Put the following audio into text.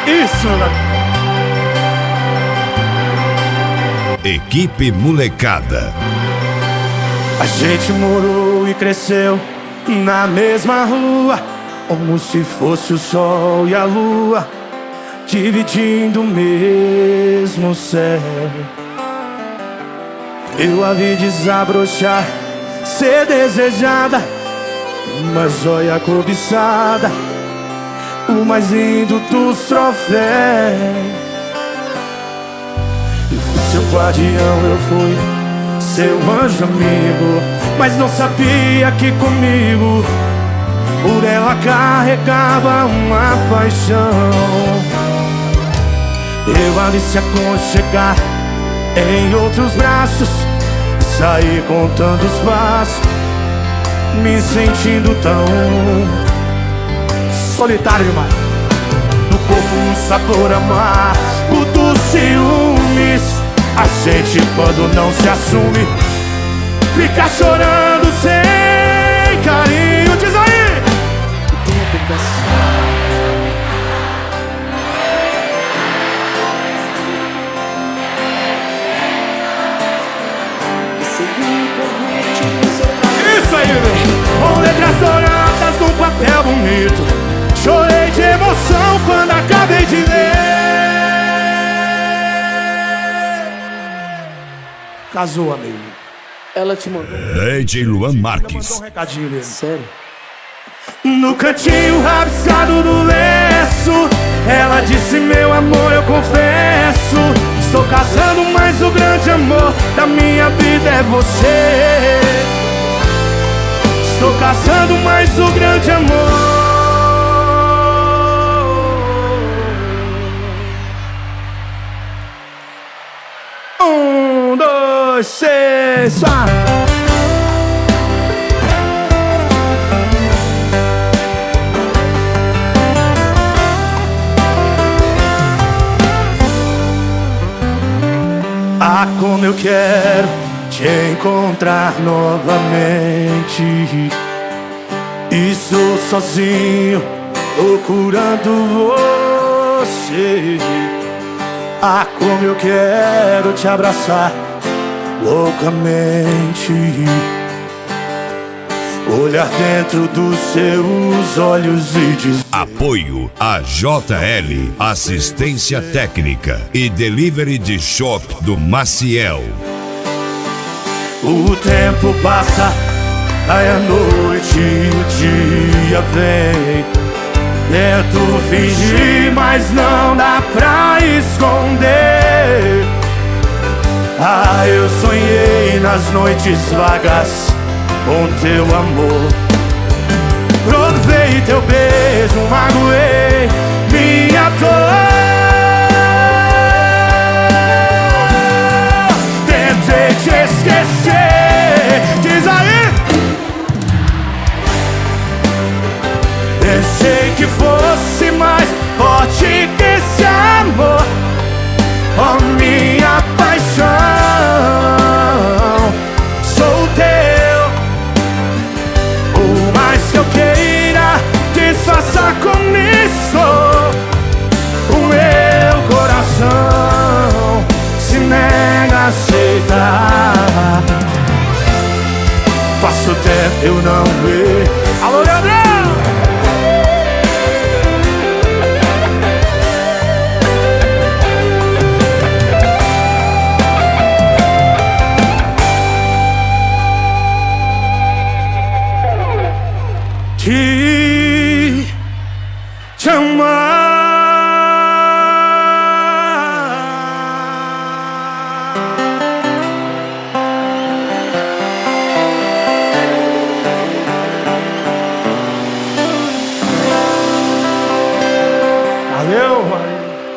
Isso, né? Equipe Molecada. A gente morou e cresceu na mesma rua, como se fosse o sol e a lua, dividindo o mesmo céu. Eu a vi desabrochar, ser desejada, uma joia cobiçada, o mais lindo dos troféus. Eu fui seu guardião, eu fui seu anjo amigo, mas não sabia que comigo por ela carregava uma paixão. Eu a vi se aconchegar em outros braços, saí contando os passos, me sentindo tão solitário demais. No corpo um sabor amargo dos ciúmes. A gente quando não se assume fica chorando sem carinho. Diz aí! O tempo passou. Isso aí, velho! Com letras douradas num papel bonito, chorei de emoção quando acabei de ler. Casou, amigo. Ela te mandou. DJ Luan Marques. Mandou um recadinho dele. Sério? No cantinho rabiscado do lenço, ela disse: meu amor, eu confesso, estou casando, mas o grande amor da minha vida é você. Estou casando, mas o grande amor. 1, 2, 3, 4. Ah, como eu quero te encontrar novamente. Estou sozinho procurando você. Ah, como eu quero te abraçar loucamente, olhar dentro dos seus olhos e dizer: Apoio a JL, assistência técnica e delivery de shop do Maciel. o tempo passa, aí a noite e o dia vem. Tento fingir, mas não dá pra esconder. Ah, eu sonhei nas noites vagas com teu amor. Provei teu beijo, magoei minha dor. Tentei te esquecer, diz aí. Pensei que fosse mais forte que esse amor, oh minha paixão. Sou teu, por mais que eu queira disfarçar com isso, o meu coração se nega a aceitar. Passo tempo eu não vejo